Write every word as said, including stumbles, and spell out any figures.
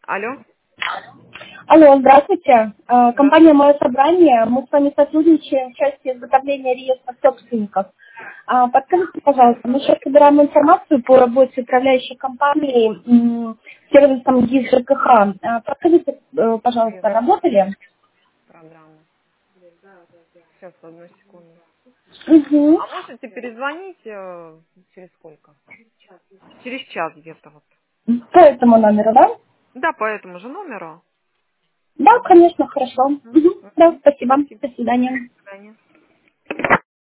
Алло. Алло, здравствуйте. Э, Да. Компания «Мое собрание». Мы с вами сотрудничаем в части изготовления реестра собственников. А, Подскажите, пожалуйста, мы сейчас собираем информацию по работе управляющей компании м, сервисом ГИС ЖКХ. А, Подскажите, э, пожалуйста, Езжай. работали? Программа. Сейчас, одну секунду. Угу. А можете перезвонить э, через сколько? Через час где-то вот. По этому номеру, да? Да, по этому же номеру. Да, конечно, хорошо. Мгм. Мгм. Да, Мгм. спасибо. Спасибо. До свидания. До свидания.